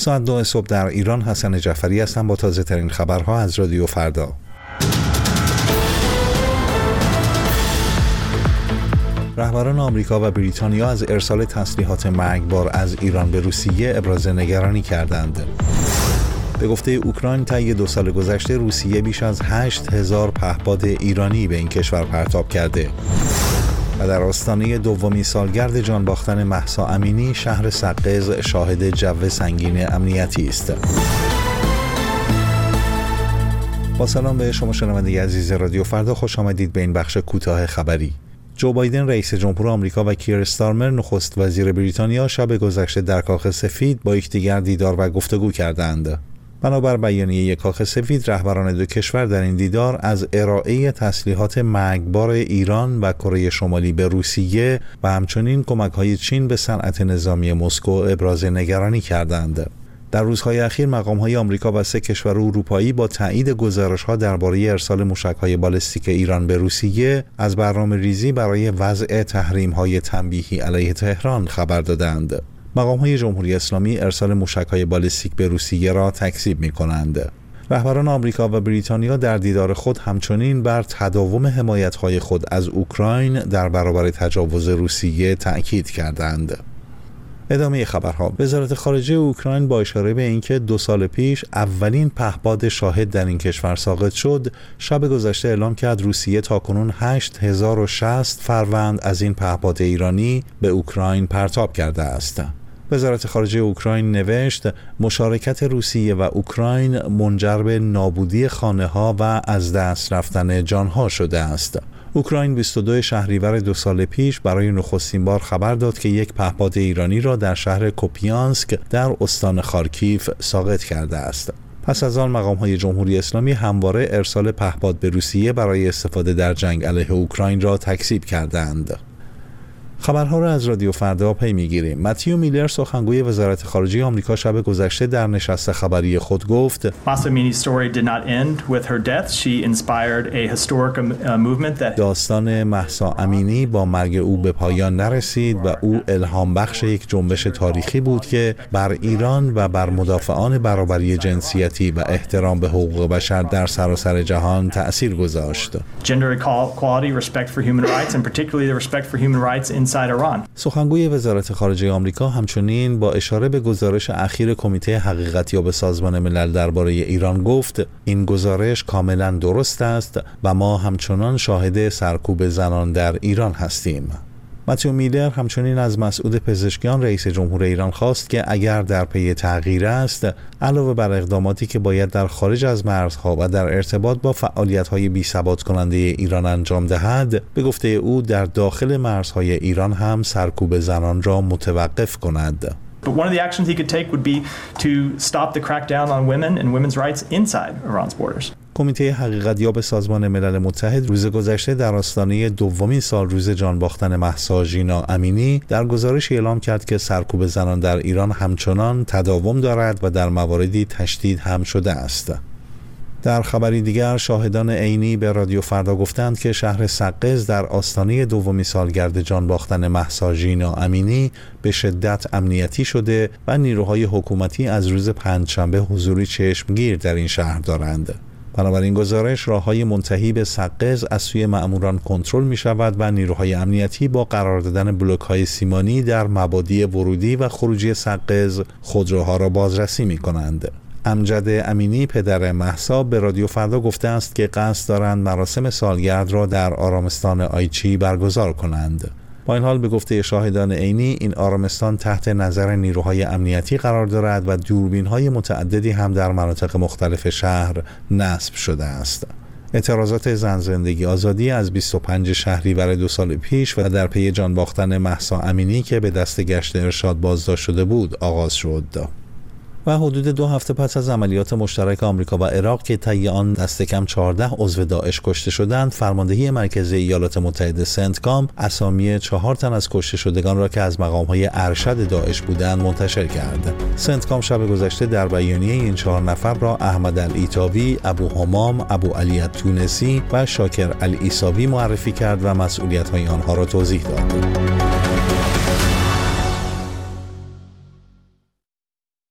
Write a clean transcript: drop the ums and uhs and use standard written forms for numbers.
ساعت 9 صبح در ایران. حسن جعفری هستم با تازه ترین خبرها از رادیو فردا. رهبران آمریکا و بریتانیا از ارسال تسلیحات مرگبار از ایران به روسیه ابراز نگرانی کردند. به گفته اوکراین طی 2 سال گذشته روسیه بیش از 8000 پهپاد ایرانی به این کشور پرتاب کرده. و در آستانه دومین سالگرد جان باختن مهسا امینی، شهر سقز شاهد جو سنگین امنیتی است. با سلام به شما شنونده عزیز رادیو فردا، خوش آمدید به این بخش کوتاه خبری. جو بایدن رئیس جمهور آمریکا و کیر استارمر نخست وزیر بریتانیا شب گذشته در کاخ سفید با یکدیگر دیدار و گفتگو کردند. بنابر بیانیه کاخ سفید، رهبران دو کشور در این دیدار از ارائه تسلیحات مرگبار ایران و کره شمالی به روسیه و همچنین کمک‌های چین به صنعت نظامی مسکو ابراز نگرانی کردند. در روزهای اخیر مقام‌های آمریکا و 3 کشور اروپایی با تایید گزارش‌ها درباره ارسال موشک‌های بالستیک ایران به روسیه از برنامه‌ریزی برای وضع تحریم‌های تنبیهی علیه تهران خبر دادند. مقام‌های جمهوری اسلامی ارسال موشک‌های بالستیک به روسیه را تکذیب می‌کنند. رهبران آمریکا و بریتانیا در دیدار خود همچنین بر تداوم حمایت‌های خود از اوکراین در برابر تجاوز روسیه تأکید کردند. ادامه خبرها. وزارت خارجه اوکراین با اشاره به اینکه 2 سال پیش اولین پهپاد شاهد در این کشور ساقط شد، شب گذشته اعلام کرد روسیه تاکنون 8060 فروند از این پهپاد ایرانی به اوکراین پرتاب کرده است. وزارت خارجه اوکراین نوشت مشارکت روسیه و اوکراین منجر به نابودی خانه‌ها و از دست رفتن جانها شده است. اوکراین 22 شهریور 2 سال پیش برای نخستین بار خبر داد که یک پهپاد ایرانی را در شهر کوپیانسک در استان خارکیف ساقط کرده است. پس از آن مقام‌های جمهوری اسلامی همواره ارسال پهپاد به روسیه برای استفاده در جنگ علیه اوکراین را تکذیب کردند. خبرها را از رادیو فردا پی می‌گیریم. متیو میلر سخنگوی وزارت خارجه آمریکا شب گذشته در نشست خبری خود گفت داستان مهسا امینی با مرگ او به پایان نرسید و او الهام بخش یک جنبش تاریخی بود که بر ایران و بر مدافعان برابری جنسیتی و احترام به حقوق بشر در سراسر جهان تأثیر گذاشت. سخنگوی وزارت خارجه آمریکا همچنین با اشاره به گزارش اخیر کمیته حقیقتیاب سازمان ملل درباره ایران گفت این گزارش کاملا درست است و ما همچنان شاهد سرکوب زنان در ایران هستیم. متیو میلر همچنین از مسعود پزشکیان رئیس جمهور ایران خواست که اگر در پی تغییر است، علاوه بر اقداماتی که باید در خارج از مرزها و در ارتباط با فعالیت‌های بی‌ثبات کننده ایران انجام دهد، به گفته او در داخل مرزهای ایران هم سرکوب زنان را متوقف کند. But one of the actions he could take would be to stop the crackdown on women and women's rights inside Iran's borders. کمیته حقیقتیاب سازمان ملل متحد روز گذشته در آستانه دومین سالروز جان باختن مهسا ژینا امینی در گزارش اعلام کرد که سرکوب زنان در ایران همچنان تداوم دارد و در مواردی تشدید هم شده است. در خبری دیگر شاهدان عینی به رادیو فردا گفتند که شهر سقز در آستانه دومین سالگرد جان باختن مهسا ژینا امینی به شدت امنیتی شده و نیروهای حکومتی از روز پنجشنبه حضوری چشمگیر در این شهر دارند. بنابراین گزارش راههای منتهی به سقز از سوی مأموران کنترل می شود و نیروهای امنیتی با قرار دادن بلوک‌های سیمانی در مبادی ورودی و خروجی سقز خودروها را بازرسی می کنند. امجد امینی پدر مهسا به رادیو فردا گفته است که قصد دارند مراسم سالگرد را در آرامستان آیچی برگزار کنند. با این حال به گفته شاهدان عینی این آرامستان تحت نظر نیروهای امنیتی قرار دارد و دوربین‌های متعددی هم در مناطق مختلف شهر نصب شده است. اعتراضات زن زندگی آزادی از 25 شهریور 2 سال پیش و در پی جان باختن مهسا امینی که به دست گشت ارشاد بازداشت شده بود آغاز شد. و حدود 2 هفته پس از عملیات مشترک آمریکا و عراق که طی آن دست کم 14 عضو داعش کشته شدند، فرماندهی مرکزی ایالات متحده سنتکام اسامی 4 تن از کشته شدگان را که از مقام‌های ارشد داعش بودند منتشر کرد. سنتکام شب گذشته در بیانیه این 4 نفر را احمد العیطاوی، ابو همام، ابو علی التونسی و شاکر العیساوی معرفی کرد و مسئولیت‌های آنها را توضیح داد.